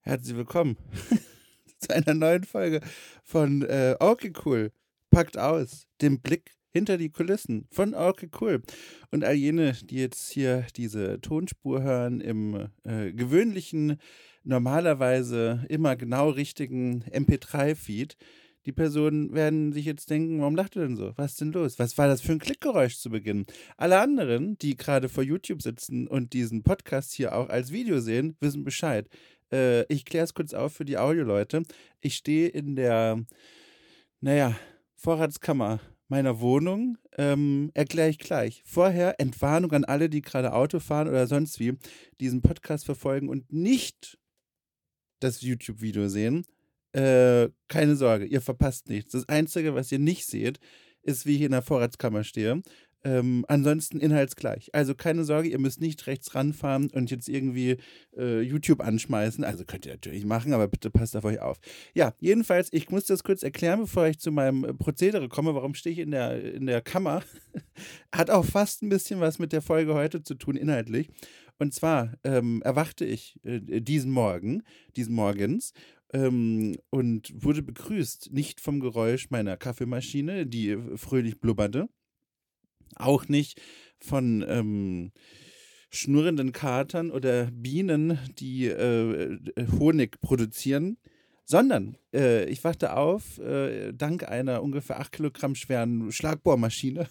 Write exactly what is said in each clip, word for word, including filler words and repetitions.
Herzlich willkommen zu einer neuen Folge von äh, Okay Cool. Packt aus, dem Blick hinter die Kulissen von Okay Cool. Und all jene, die jetzt hier diese Tonspur hören im äh, gewöhnlichen, normalerweise immer genau richtigen M P drei Feed, die Personen werden sich jetzt denken, warum lacht ihr denn so? Was ist denn los? Was war das für ein Klickgeräusch zu Beginn? Alle anderen, die gerade vor YouTube sitzen und diesen Podcast hier auch als Video sehen, wissen Bescheid. Äh, ich kläre es kurz auf für die Audioleute. Ich stehe in der, naja, Vorratskammer meiner Wohnung. Ähm, erkläre ich gleich. Vorher Entwarnung an alle, die gerade Auto fahren oder sonst wie diesen Podcast verfolgen und nicht das YouTube-Video sehen. Äh, keine Sorge, ihr verpasst nichts. Das Einzige, was ihr nicht seht, ist, wie ich in der Vorratskammer stehe. Ähm, ansonsten inhaltsgleich. Also keine Sorge, ihr müsst nicht rechts ranfahren und jetzt irgendwie äh, YouTube anschmeißen. Also könnt ihr natürlich machen, aber bitte passt auf euch auf. Ja, jedenfalls, ich muss das kurz erklären, bevor ich zu meinem äh, Prozedere komme. Warum stehe ich in der, in der Kammer? Hat auch fast ein bisschen was mit der Folge heute zu tun, inhaltlich. Und zwar ähm, erwachte ich äh, diesen Morgen, diesen Morgens, ähm, und wurde begrüßt, nicht vom Geräusch meiner Kaffeemaschine, die äh, fröhlich blubberte, auch nicht von ähm, schnurrenden Katern oder Bienen, die äh, äh, Honig produzieren, sondern äh, ich wachte auf, äh, dank einer ungefähr acht Kilogramm schweren Schlagbohrmaschine,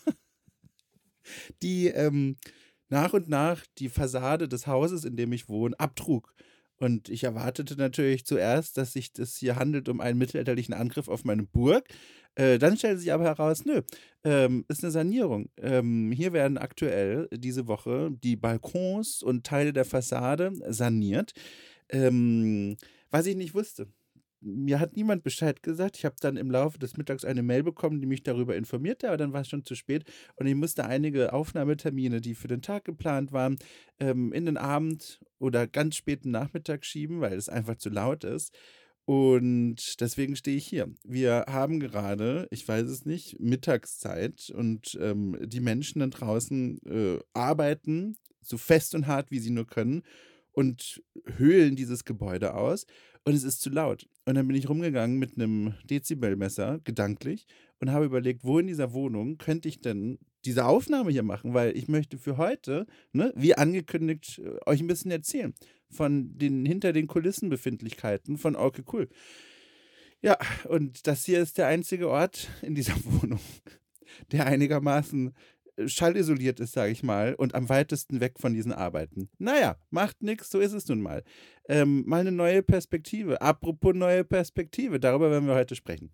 die ähm, nach und nach die Fassade des Hauses, in dem ich wohne, abtrug. Und ich erwartete natürlich zuerst, dass sich das hier handelt um einen mittelalterlichen Angriff auf meine Burg. Äh, dann stellte sich aber heraus, nö, ähm, ist eine Sanierung. Ähm, hier werden aktuell diese Woche die Balkons und Teile der Fassade saniert. Ähm, was ich nicht wusste. Mir hat niemand Bescheid gesagt. Ich habe dann im Laufe des Mittags eine Mail bekommen, die mich darüber informierte, aber dann war es schon zu spät und ich musste einige Aufnahmetermine, die für den Tag geplant waren, ähm, in den Abend oder ganz späten Nachmittag schieben, weil es einfach zu laut ist. Und deswegen stehe ich hier. Wir haben gerade, ich weiß es nicht, Mittagszeit und ähm, die Menschen da draußen äh, arbeiten so fest und hart, wie sie nur können und höhlen dieses Gebäude aus und es ist zu laut. Und dann bin ich rumgegangen mit einem Dezibelmesser, gedanklich, und habe überlegt, wo in dieser Wohnung könnte ich denn diese Aufnahme hier machen, weil ich möchte für heute, ne, wie angekündigt, äh, euch ein bisschen erzählen von den hinter den Kulissen Befindlichkeiten von Okay Cool. Ja, und das hier ist der einzige Ort in dieser Wohnung, der einigermaßen äh, schallisoliert ist, sage ich mal, und am weitesten weg von diesen Arbeiten. Naja, macht nichts, so ist es nun mal. Ähm, mal eine neue Perspektive. Apropos neue Perspektive, darüber werden wir heute sprechen.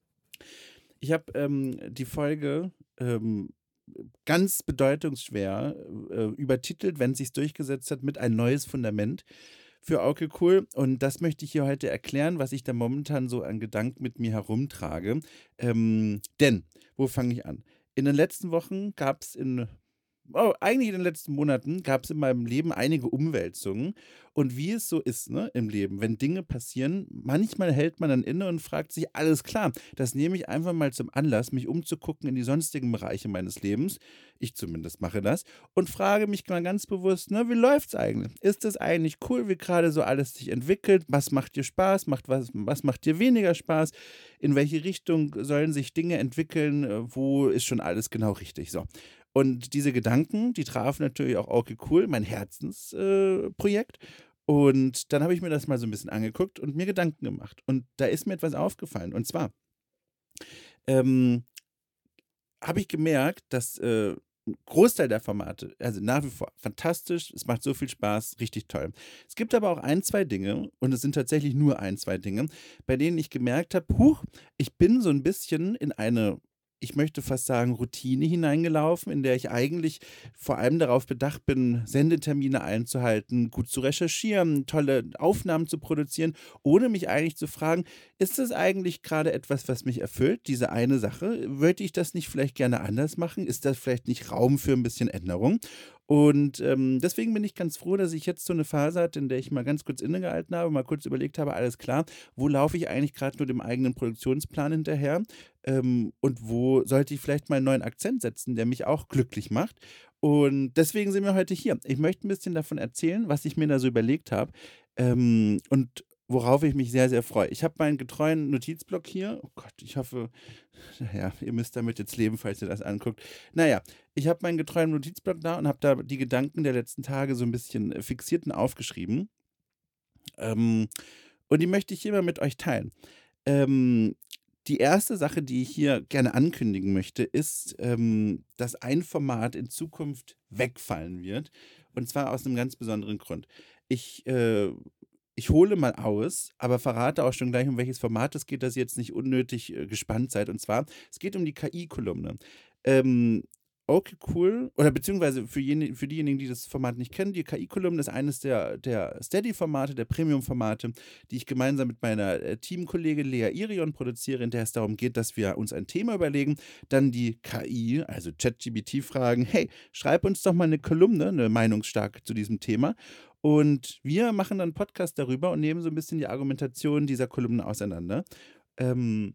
Ich habe ähm, die Folge ähm, ganz bedeutungsschwer äh, übertitelt, wenn es sich durchgesetzt hat, mit ein neues Fundament für Okay Cool. Und das möchte ich hier heute erklären, was ich da momentan so an Gedanken mit mir herumtrage. Ähm, denn, wo fange ich an? In den letzten Wochen gab es in, oh, eigentlich in den letzten Monaten gab es in meinem Leben einige Umwälzungen. Und wie es so ist, ne, im Leben, wenn Dinge passieren, manchmal hält man dann inne und fragt sich, alles klar, das nehme ich einfach mal zum Anlass, mich umzugucken in die sonstigen Bereiche meines Lebens. Ich zumindest mache das. Und frage mich mal ganz bewusst, ne, wie läuft's eigentlich? Ist es eigentlich cool, wie gerade so alles sich entwickelt? Was macht dir Spaß? Macht was, was macht dir weniger Spaß? In welche Richtung sollen sich Dinge entwickeln? Äh, Wo ist schon alles genau richtig? So. Und diese Gedanken, die trafen natürlich auch Okay Cool, mein Herzensprojekt. Äh, Projekt. Und dann habe ich mir das mal so ein bisschen angeguckt und mir Gedanken gemacht. Und da ist mir etwas aufgefallen. Und zwar ähm, habe ich gemerkt, dass äh, ein Großteil der Formate, also nach wie vor fantastisch, es macht so viel Spaß, richtig toll. Es gibt aber auch ein, zwei Dinge, und es sind tatsächlich nur ein, zwei Dinge, bei denen ich gemerkt habe, huch, ich bin so ein bisschen in eine, ich möchte fast sagen, Routine hineingelaufen, in der ich eigentlich vor allem darauf bedacht bin, Sendetermine einzuhalten, gut zu recherchieren, tolle Aufnahmen zu produzieren, ohne mich eigentlich zu fragen, ist das eigentlich gerade etwas, was mich erfüllt, diese eine Sache? Würde ich das nicht vielleicht gerne anders machen? Ist das vielleicht nicht Raum für ein bisschen Änderung? Und ähm, deswegen bin ich ganz froh, dass ich jetzt so eine Phase hatte, in der ich mal ganz kurz innegehalten habe, mal kurz überlegt habe, alles klar, wo laufe ich eigentlich gerade nur dem eigenen Produktionsplan hinterher? Ähm, und wo sollte ich vielleicht mal einen neuen Akzent setzen, der mich auch glücklich macht? Und deswegen sind wir heute hier. Ich möchte ein bisschen davon erzählen, was ich mir da so überlegt habe. Ähm, und worauf ich mich sehr, sehr freue. Ich habe meinen getreuen Notizblock hier. Oh Gott, ich hoffe, naja, ihr müsst damit jetzt leben, falls ihr das anguckt. Naja, ich habe meinen getreuen Notizblock da und habe da die Gedanken der letzten Tage so ein bisschen äh, fixiert und aufgeschrieben. Ähm, und die möchte ich hier mal mit euch teilen. Ähm, Die erste Sache, die ich hier gerne ankündigen möchte, ist, ähm, dass ein Format in Zukunft wegfallen wird. Und zwar aus einem ganz besonderen Grund. Ich, äh, ich hole mal aus, aber verrate auch schon gleich, um welches Format es geht, dass ihr jetzt nicht unnötig äh, gespannt seid. Und zwar, es geht um die K I-Kolumne. Ähm, Okay, cool. Oder beziehungsweise für, jene, für diejenigen, die das Format nicht kennen, die K I-Kolumne ist eines der, der Steady-Formate, der Premium-Formate, die ich gemeinsam mit meiner äh, Teamkollegin Lea Irion produziere, in der es darum geht, dass wir uns ein Thema überlegen, dann die K I, also ChatGPT, fragen, hey, schreib uns doch mal eine Kolumne, eine meinungsstarke zu diesem Thema. Und wir machen dann einen Podcast darüber und nehmen so ein bisschen die Argumentation dieser Kolumne auseinander. Ähm,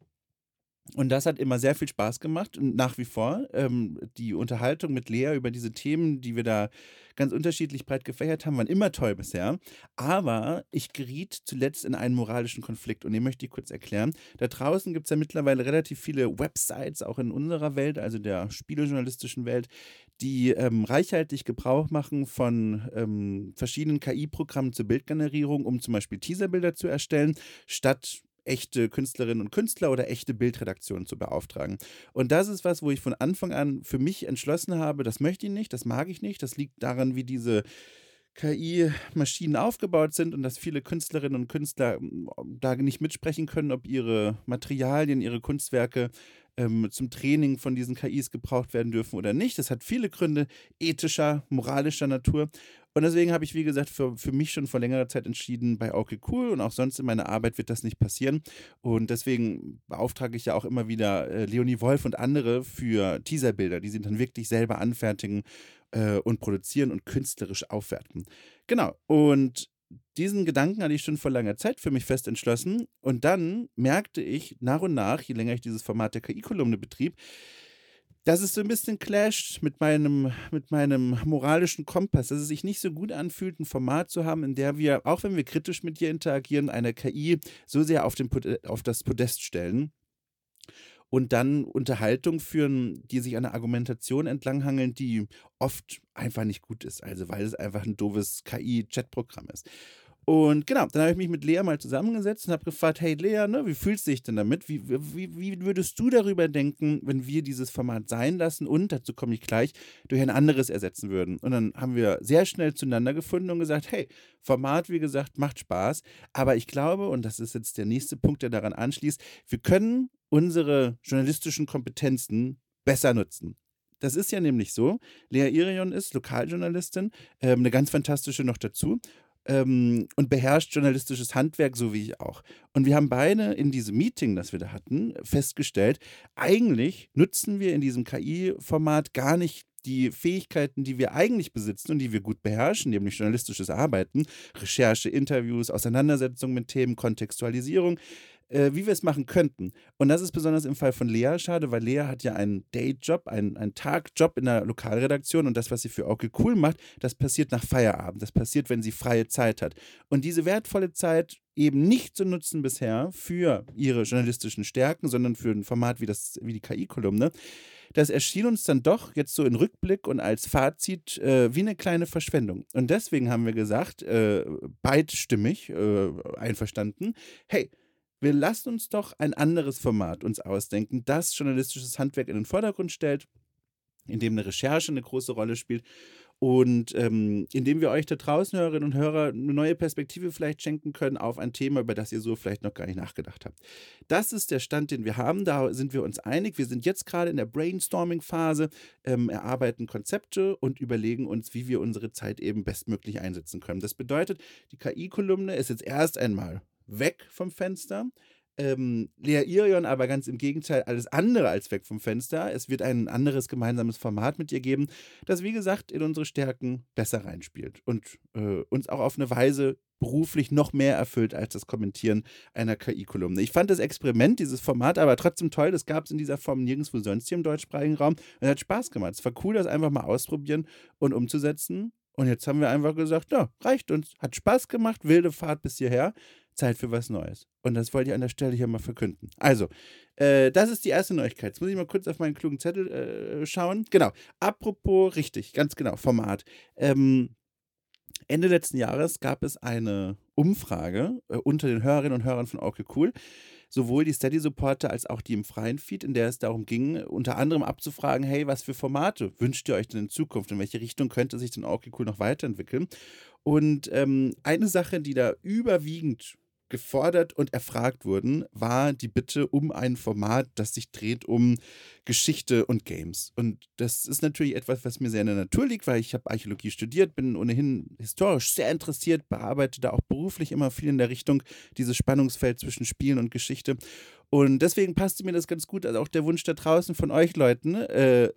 und das hat immer sehr viel Spaß gemacht und nach wie vor. Ähm, die Unterhaltung mit Lea über diese Themen, die wir da ganz unterschiedlich breit gefächert haben, waren immer toll bisher. Aber ich geriet zuletzt in einen moralischen Konflikt und den möchte ich kurz erklären. Da draußen gibt es ja mittlerweile relativ viele Websites, auch in unserer Welt, also der spielejournalistischen Welt, die ähm, reichhaltig Gebrauch machen von ähm, verschiedenen K I-Programmen zur Bildgenerierung, um zum Beispiel Teaserbilder zu erstellen, statt echte Künstlerinnen und Künstler oder echte Bildredaktionen zu beauftragen. Und das ist was, wo ich von Anfang an für mich entschlossen habe, das möchte ich nicht, das mag ich nicht. Das liegt daran, wie diese K I-Maschinen aufgebaut sind und dass viele Künstlerinnen und Künstler ähm, da nicht mitsprechen können, ob ihre Materialien, ihre Kunstwerke ähm, zum Training von diesen K Is gebraucht werden dürfen oder nicht. Das hat viele Gründe ethischer, moralischer Natur. Und deswegen habe ich, wie gesagt, für, für mich schon vor längerer Zeit entschieden, bei Okay Cool und auch sonst in meiner Arbeit wird das nicht passieren. Und deswegen beauftrage ich ja auch immer wieder äh, Leonie Wolf und andere für Teaserbilder, die sie dann wirklich selber anfertigen äh, und produzieren und künstlerisch aufwerten. Genau. Und diesen Gedanken hatte ich schon vor langer Zeit für mich fest entschlossen. Und dann merkte ich nach und nach, je länger ich dieses Format der K I-Kolumne betrieb, dass es so ein bisschen clasht mit meinem, mit meinem moralischen Kompass, dass es sich nicht so gut anfühlt, ein Format zu haben, in der wir, auch wenn wir kritisch mit ihr interagieren, eine K I so sehr auf, den, Pod- auf das Podest stellen und dann Unterhaltung führen, die sich an einer Argumentation entlanghangeln, die oft einfach nicht gut ist. Also weil es einfach ein doofes K I-Chatprogramm ist. Und genau, dann habe ich mich mit Lea mal zusammengesetzt und habe gefragt, hey Lea, ne, wie fühlst du dich denn damit? Wie, wie, wie würdest du darüber denken, wenn wir dieses Format sein lassen und, dazu komme ich gleich, durch ein anderes ersetzen würden? Und dann haben wir sehr schnell zueinander gefunden und gesagt, hey, Format, wie gesagt, macht Spaß, aber ich glaube, und das ist jetzt der nächste Punkt, der daran anschließt, wir können unsere journalistischen Kompetenzen besser nutzen. Das ist ja nämlich so, Lea Irion ist Lokaljournalistin, ähm, eine ganz fantastische noch dazu ähm, und beherrscht journalistisches Handwerk, so wie ich auch. Und wir haben beide in diesem Meeting, das wir da hatten, festgestellt, eigentlich nutzen wir in diesem K I-Format gar nicht die Fähigkeiten, die wir eigentlich besitzen und die wir gut beherrschen, nämlich journalistisches Arbeiten, Recherche, Interviews, Auseinandersetzung mit Themen, Kontextualisierung, äh, wie wir es machen könnten. Und das ist besonders im Fall von Lea schade, weil Lea hat ja einen Dayjob, einen, einen Tagjob in der Lokalredaktion und das, was sie für Okay Cool macht, das passiert nach Feierabend. Das passiert, wenn sie freie Zeit hat. Und diese wertvolle Zeit eben nicht zu nutzen bisher für ihre journalistischen Stärken, sondern für ein Format wie, das, wie die K I-Kolumne, das erschien uns dann doch jetzt so in Rückblick und als Fazit äh, wie eine kleine Verschwendung. Und deswegen haben wir gesagt, äh, beidstimmig äh, einverstanden, hey, wir lassen uns doch ein anderes Format uns ausdenken, das journalistisches Handwerk in den Vordergrund stellt, in dem eine Recherche eine große Rolle spielt und ähm, in dem wir euch da draußen, Hörerinnen und Hörer, eine neue Perspektive vielleicht schenken können auf ein Thema, über das ihr so vielleicht noch gar nicht nachgedacht habt. Das ist der Stand, den wir haben. Da sind wir uns einig. Wir sind jetzt gerade in der Brainstorming-Phase, ähm, erarbeiten Konzepte und überlegen uns, wie wir unsere Zeit eben bestmöglich einsetzen können. Das bedeutet, die K I-Kolumne ist jetzt erst einmal weg vom Fenster. Ähm, Lea Irion aber ganz im Gegenteil, alles andere als weg vom Fenster. Es wird ein anderes gemeinsames Format mit ihr geben, das, wie gesagt, in unsere Stärken besser reinspielt und äh, uns auch auf eine Weise beruflich noch mehr erfüllt als das Kommentieren einer K I-Kolumne. Ich fand das Experiment, dieses Format, aber trotzdem toll. Das gab es in dieser Form nirgendwo sonst hier im deutschsprachigen Raum. Und es hat Spaß gemacht. Es war cool, das einfach mal ausprobieren und umzusetzen. Und jetzt haben wir einfach gesagt, ja, reicht uns. Hat Spaß gemacht, wilde Fahrt bis hierher. Zeit für was Neues. Und das wollte ich an der Stelle hier mal verkünden. Also, äh, das ist die erste Neuigkeit. Jetzt muss ich mal kurz auf meinen klugen Zettel äh, schauen. Genau. Apropos, richtig, ganz genau, Format. Ähm, Ende letzten Jahres gab es eine Umfrage äh, unter den Hörerinnen und Hörern von Okay Cool, sowohl die Steady-Supporter als auch die im freien Feed, in der es darum ging, unter anderem abzufragen, hey, was für Formate wünscht ihr euch denn in Zukunft? In welche Richtung könnte sich denn Okay Cool noch weiterentwickeln? Und ähm, eine Sache, die da überwiegend gefordert und erfragt wurden, war die Bitte um ein Format, das sich dreht um Geschichte und Games. Und das ist natürlich etwas, was mir sehr in der Natur liegt, weil ich habe Archäologie studiert, bin ohnehin historisch sehr interessiert, bearbeite da auch beruflich immer viel in der Richtung, dieses Spannungsfeld zwischen Spielen und Geschichte. Und deswegen passte mir das ganz gut, also auch der Wunsch da draußen von euch Leuten äh,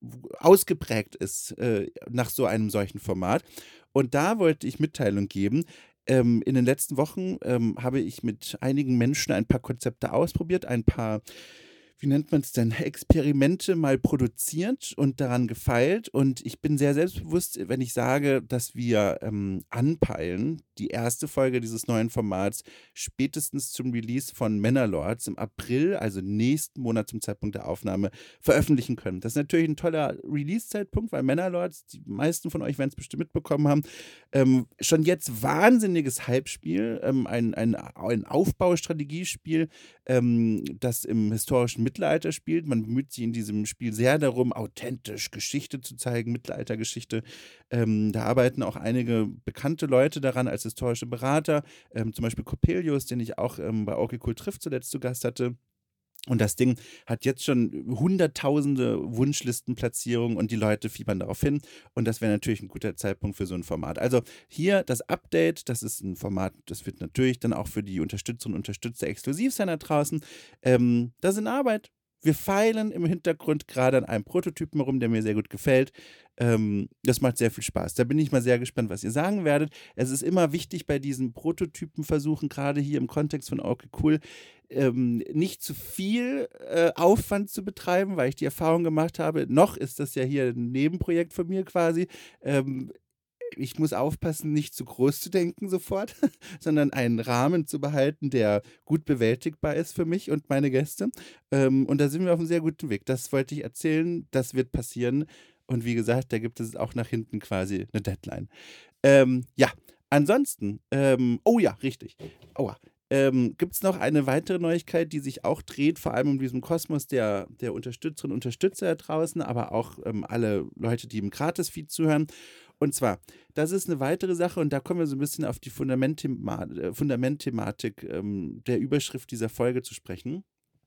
ausgeprägt ist äh, nach so einem solchen Format. Und da wollte ich Mitteilung geben. Ähm, in den letzten Wochen ähm, habe ich mit einigen Menschen ein paar Konzepte ausprobiert, ein paar, wie nennt man es denn, Experimente mal produziert und daran gefeilt. Und ich bin sehr selbstbewusst, wenn ich sage, dass wir ähm, anpeilen, die erste Folge dieses neuen Formats spätestens zum Release von Männerlords im April, also nächsten Monat zum Zeitpunkt der Aufnahme, veröffentlichen können. Das ist natürlich ein toller Release-Zeitpunkt, weil Männerlords, die meisten von euch werden es bestimmt mitbekommen haben, ähm, schon jetzt wahnsinniges Hype-Spiel, ähm, ein, ein, ein Aufbaustrategiespiel, ähm, das im historischen Mittelalter spielt. Man bemüht sich in diesem Spiel sehr darum, authentisch Geschichte zu zeigen, Mittelaltergeschichte. Ähm, da arbeiten auch einige bekannte Leute daran als historische Berater, ähm, zum Beispiel Coppelius, den ich auch ähm, bei Okay Cool trifft zuletzt zu Gast hatte. Und das Ding hat jetzt schon hunderttausende Wunschlistenplatzierungen und die Leute fiebern darauf hin. Und das wäre natürlich ein guter Zeitpunkt für so ein Format. Also hier das Update, das ist ein Format, das wird natürlich dann auch für die Unterstützerinnen und Unterstützer exklusiv sein da draußen. Ähm, das ist in Arbeit. Wir feilen im Hintergrund gerade an einem Prototypen herum, der mir sehr gut gefällt. Ähm, das macht sehr viel Spaß. Da bin ich mal sehr gespannt, was ihr sagen werdet. Es ist immer wichtig bei diesen Prototypenversuchen, gerade hier im Kontext von Okay Cool, ähm, nicht zu viel äh, Aufwand zu betreiben, weil ich die Erfahrung gemacht habe, noch ist das ja hier ein Nebenprojekt von mir quasi. Ähm, ich muss aufpassen, nicht zu groß zu denken sofort, sondern einen Rahmen zu behalten, der gut bewältigbar ist für mich und meine Gäste. Ähm, und da sind wir auf einem sehr guten Weg. Das wollte ich erzählen, das wird passieren. Und wie gesagt, da gibt es auch nach hinten quasi eine Deadline. Ähm, ja, ansonsten, ähm, oh ja, richtig. Aua. Ähm, gibt es noch eine weitere Neuigkeit, die sich auch dreht, vor allem um diesen Kosmos der, der Unterstützerinnen und Unterstützer da draußen, aber auch ähm, alle Leute, die im Gratis-Feed zuhören. Und zwar, das ist eine weitere Sache und da kommen wir so ein bisschen auf die Fundamentthema äh, Fundamentthematik ähm, der Überschrift dieser Folge zu sprechen.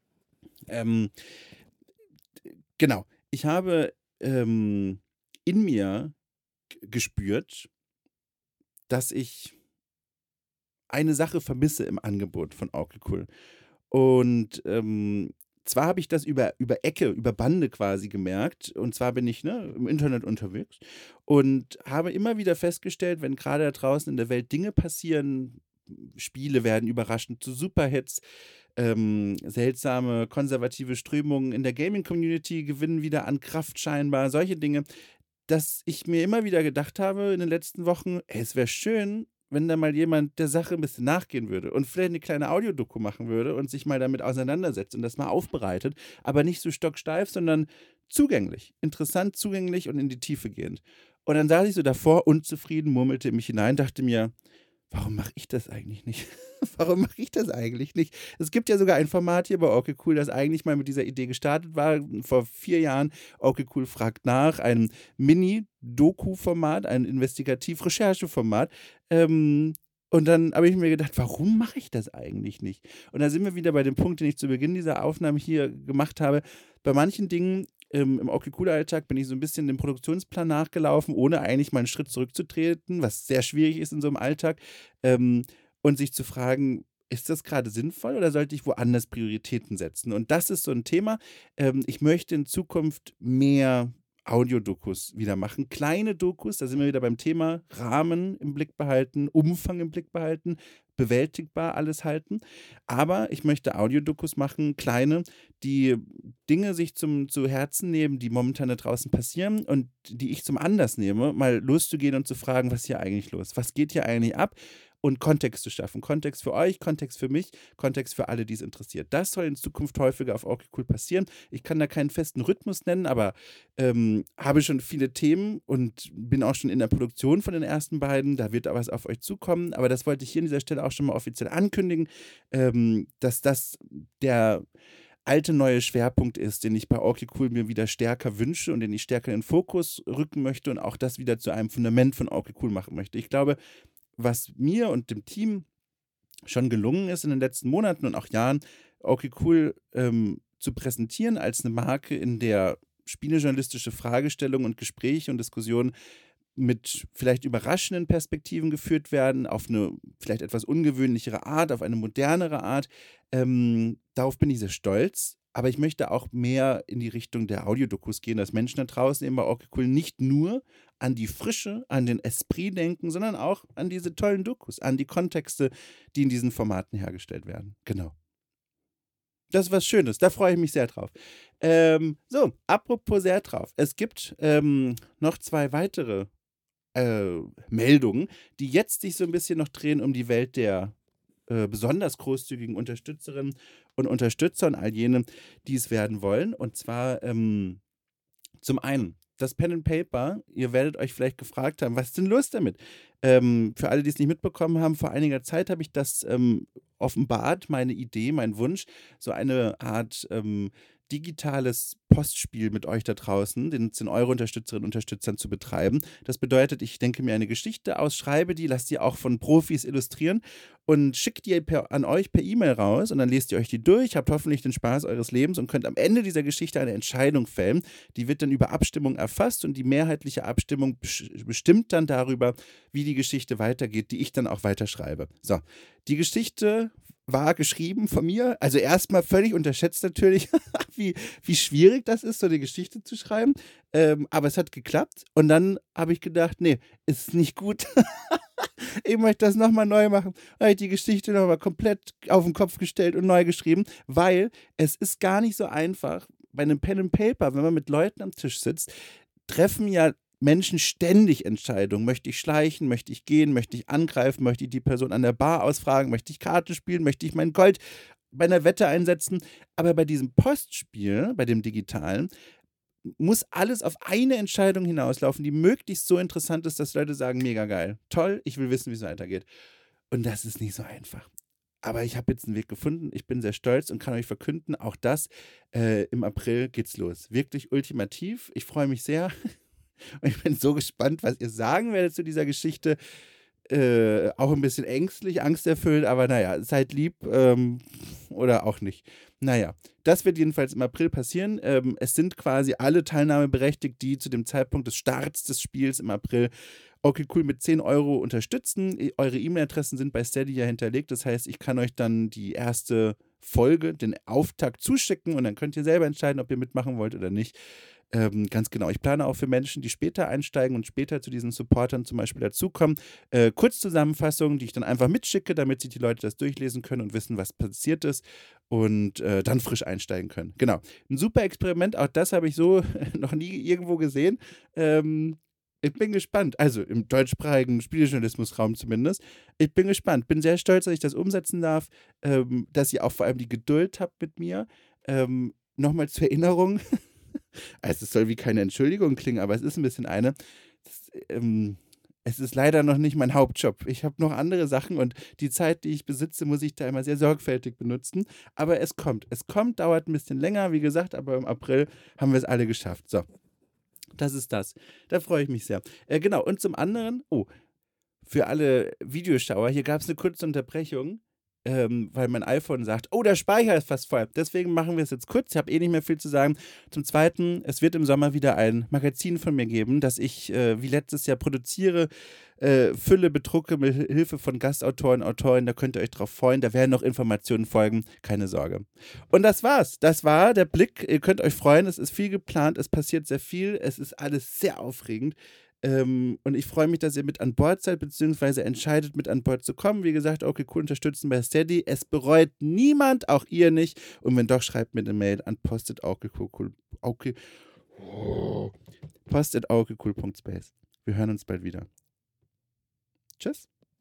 Ähm, genau, ich habe ähm, in mir g- gespürt, dass ich eine Sache vermisse im Angebot von Okay Cool. Und ähm, zwar habe ich das über, über Ecke, über Bande quasi gemerkt. Und zwar bin ich ne, im Internet unterwegs und habe immer wieder festgestellt, wenn gerade da draußen in der Welt Dinge passieren, Spiele werden überraschend zu Superhits, ähm, seltsame konservative Strömungen in der Gaming-Community gewinnen wieder an Kraft scheinbar, solche Dinge, dass ich mir immer wieder gedacht habe in den letzten Wochen, ey, es wäre schön, wenn da mal jemand der Sache ein bisschen nachgehen würde und vielleicht eine kleine Audiodoku machen würde und sich mal damit auseinandersetzt und das mal aufbereitet, aber nicht so stocksteif, sondern zugänglich, interessant, zugänglich und in die Tiefe gehend. Und dann saß ich so davor, unzufrieden, murmelte in mich hinein, dachte mir, warum mache ich das eigentlich nicht? Warum mache ich das eigentlich nicht? Es gibt ja sogar ein Format hier bei Okay Cool, das eigentlich mal mit dieser Idee gestartet war, vor vier Jahren. Okay Cool fragt nach, ein Mini-Doku-Format, ein Investigativ-Recherche-Format. Ähm, und dann habe ich mir gedacht, warum mache ich das eigentlich nicht? Und da sind wir wieder bei dem Punkt, den ich zu Beginn dieser Aufnahme hier gemacht habe. Bei manchen Dingen ähm, im Okay Cool-Alltag bin ich so ein bisschen dem Produktionsplan nachgelaufen, ohne eigentlich mal einen Schritt zurückzutreten, was sehr schwierig ist in so einem Alltag. Ähm, und sich zu fragen, ist das gerade sinnvoll oder sollte ich woanders Prioritäten setzen? Und das ist so ein Thema. Ähm, ich möchte in Zukunft mehr Audiodokus wieder machen. Kleine Dokus, da sind wir wieder beim Thema Rahmen im Blick behalten, Umfang im Blick behalten, bewältigbar alles halten. Aber ich möchte Audiodokus machen, kleine, die Dinge sich zum, zu Herzen nehmen, die momentan da draußen passieren und die ich zum Anlass nehme, mal loszugehen und zu fragen, was ist hier eigentlich los? Was geht hier eigentlich ab? und Kontext zu schaffen. Kontext für euch, Kontext für mich, Kontext für alle, die es interessiert. Das soll in Zukunft häufiger auf okay cool passieren. Ich kann da keinen festen Rhythmus nennen, aber ähm, habe schon viele Themen und bin auch schon in der Produktion von den ersten beiden. Da wird aber was auf euch zukommen. Aber das wollte ich hier an dieser Stelle auch schon mal offiziell ankündigen, ähm, dass das der alte neue Schwerpunkt ist, den ich bei okay cool mir wieder stärker wünsche und den ich stärker in den Fokus rücken möchte und auch das wieder zu einem Fundament von okay cool machen möchte. Ich glaube, was mir und dem Team schon gelungen ist in den letzten Monaten und auch Jahren, okay cool ähm, zu präsentieren als eine Marke, in der spielejournalistische Fragestellungen und Gespräche und Diskussionen mit vielleicht überraschenden Perspektiven geführt werden, auf eine vielleicht etwas ungewöhnlichere Art, auf eine modernere Art. Ähm, darauf bin ich sehr stolz. Aber ich möchte auch mehr in die Richtung der Audiodokus gehen, dass Menschen da draußen eben bei okay cool nicht nur an die Frische, an den Esprit denken, sondern auch an diese tollen Dokus, an die Kontexte, die in diesen Formaten hergestellt werden. Genau. Das ist was Schönes, da freue ich mich sehr drauf. Ähm, so, apropos sehr drauf. Es gibt ähm, noch zwei weitere äh, Meldungen, die jetzt sich so ein bisschen noch drehen um die Welt der äh, besonders großzügigen Unterstützerinnen und Unterstützer und all jene, die es werden wollen. Und zwar ähm, zum einen das Pen and Paper. Ihr werdet euch vielleicht gefragt haben, was ist denn los damit? Ähm, für alle, die es nicht mitbekommen haben, vor einiger Zeit habe ich das ähm, offenbart, meine Idee, mein Wunsch, so eine Art ähm, digitales Postspiel mit euch da draußen, den zehn-Euro-Unterstützerinnen und Unterstützern zu betreiben. Das bedeutet, ich denke mir eine Geschichte aus, schreibe die, lasse die auch von Profis illustrieren und schickt die per, an euch per E-Mail raus und dann lest ihr euch die durch, habt hoffentlich den Spaß eures Lebens und könnt am Ende dieser Geschichte eine Entscheidung fällen. Die wird dann über Abstimmung erfasst und die mehrheitliche Abstimmung bestimmt dann darüber, wie die Geschichte weitergeht, die ich dann auch weiterschreibe. So, die Geschichte war geschrieben von mir, also erstmal völlig unterschätzt natürlich, wie, wie schwierig das ist, so eine Geschichte zu schreiben, ähm, aber es hat geklappt und dann habe ich gedacht, nee, ist nicht gut. Ich möchte das nochmal neu machen. Da habe ich die Geschichte nochmal komplett auf den Kopf gestellt und neu geschrieben, weil es ist gar nicht so einfach, bei einem Pen and Paper, wenn man mit Leuten am Tisch sitzt, treffen ja Menschen ständig Entscheidungen. Möchte ich schleichen? Möchte ich gehen? Möchte ich angreifen? Möchte ich die Person an der Bar ausfragen? Möchte ich Karte spielen? Möchte ich mein Gold bei einer Wette einsetzen? Aber bei diesem Postspiel, bei dem digitalen, muss alles auf eine Entscheidung hinauslaufen, die möglichst so interessant ist, dass Leute sagen, mega geil, toll, ich will wissen, wie es weitergeht. Und das ist nicht so einfach. Aber ich habe jetzt einen Weg gefunden, ich bin sehr stolz und kann euch verkünden, auch das, äh, im April geht's los. Wirklich ultimativ, ich freue mich sehr und ich bin so gespannt, was ihr sagen werdet zu dieser Geschichte. Äh, auch ein bisschen ängstlich, angsterfüllt, aber naja, seid lieb ähm, oder auch nicht. Naja, das wird jedenfalls im April passieren. Ähm, es sind quasi alle teilnahmeberechtigt, die zu dem Zeitpunkt des Starts des Spiels im April okay cool mit zehn Euro unterstützen. E- Eure E-Mail-Adressen sind bei Steady ja hinterlegt. Das heißt, ich kann euch dann die erste Folge, den Auftakt zuschicken und dann könnt ihr selber entscheiden, ob ihr mitmachen wollt oder nicht. Ähm, ganz genau. Ich plane auch für Menschen, die später einsteigen und später zu diesen Supportern zum Beispiel dazukommen, äh, Kurzzusammenfassungen, die ich dann einfach mitschicke, damit sich die Leute das durchlesen können und wissen, was passiert ist und äh, dann frisch einsteigen können. Genau. Ein super Experiment, auch das habe ich so noch nie irgendwo gesehen. Ähm, ich bin gespannt, also im deutschsprachigen Spielejournalismusraum zumindest. Ich bin gespannt, bin sehr stolz, dass ich das umsetzen darf, ähm, dass ihr auch vor allem die Geduld habt mit mir. Ähm, Nochmal zur Erinnerung, also es soll wie keine Entschuldigung klingen, aber es ist ein bisschen eine. Das, ähm, es ist leider noch nicht mein Hauptjob. Ich habe noch andere Sachen und die Zeit, die ich besitze, muss ich da immer sehr sorgfältig benutzen. Aber es kommt. Es kommt, dauert ein bisschen länger, wie gesagt, aber im April haben wir es alle geschafft. So, das ist das. Da freue ich mich sehr. Äh, genau, und zum anderen, oh, für alle Videoschauer, hier gab es eine kurze Unterbrechung, ähm, weil mein iPhone sagt, oh, der Speicher ist fast voll. Deswegen machen wir es jetzt kurz. Ich habe eh nicht mehr viel zu sagen. Zum Zweiten, es wird im Sommer wieder ein Magazin von mir geben, das ich äh, wie letztes Jahr produziere, äh, fülle, bedrucke mit Hilfe von Gastautoren, Autoren. Da könnt ihr euch drauf freuen. Da werden noch Informationen folgen. Keine Sorge. Und das war's. Das war der Blick. Ihr könnt euch freuen. Es ist viel geplant. Es passiert sehr viel. Es ist alles sehr aufregend. Ähm, und ich freue mich, dass ihr mit an Bord seid, beziehungsweise entscheidet, mit an Bord zu kommen. Wie gesagt, okay, cool, unterstützen bei Steady. Es bereut niemand, auch ihr nicht. Und wenn doch, schreibt mir eine Mail an postet okay, cool, cool, okay, oh, post at okay cool Punkt space. Wir hören uns bald wieder. Tschüss.